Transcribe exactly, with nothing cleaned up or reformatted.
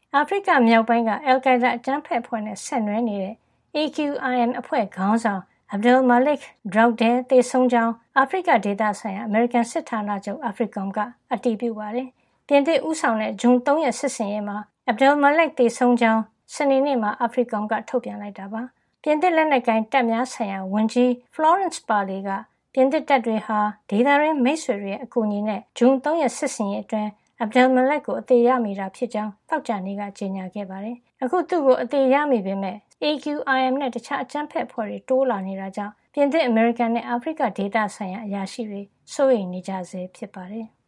အာဖရိကမြောက်ပိုင်းကအယ်လ်ကိုင်းဒါအကြမ်းဖက်အဖွဲ့နဲ့ဆက်နွယ်နေတဲ့ A Q I M အဖွဲ့ခေါင်းဆောင် Abdel Malik Drouhdeh သေဆုံးကြောင်းအာဖရိကဒေသဆိုင်ရာအမေရိကန်စစ်ဌာနချုပ် AFRICOM ကအတည်ပြုပါတယ်။ပြင်သစ်ဦးဆောင်တဲ့ဇွန်၃ရက်စစ်ဆင်ရေးမှာ Abdel Malik သေဆုံးကြောင်းစနေနေ့မှာ AFRICOM ကထုတ်ပြန်လိုက်တာပါ။ပြင်သစ်လက်နက်ကိုင်တပ်များဆိုင်ရာဝန်ကြီး Florence Parly ကပြင်သစ်တပ်တွေဟာဒေသတွင်းမိတ်ဆွေတွေရဲ့အကူအညီနဲ့ဇွန်၃ရက်စစ်ဆင်ရေးအတွင်း Abdel Malik ကိုအသေရမိတာဖြစ်ကြောင်းသောကြာနေ့ကကြေညာခဲ့ပါတယ်။အခုသူ့ကိုအသေရမိပေမဲ့ A Q I M နဲ့တခြားအကြမ်းဖက်အဖွဲ့တွေတိုးလာနေတာကြောင့်ပြင်သစ်အမေရိကန်နဲ့အာဖရိကဒေသဆိုင်ရာအရာရှိတွေစိုးရိမ်နေကြဆဲဖြစ်ပါတယ်။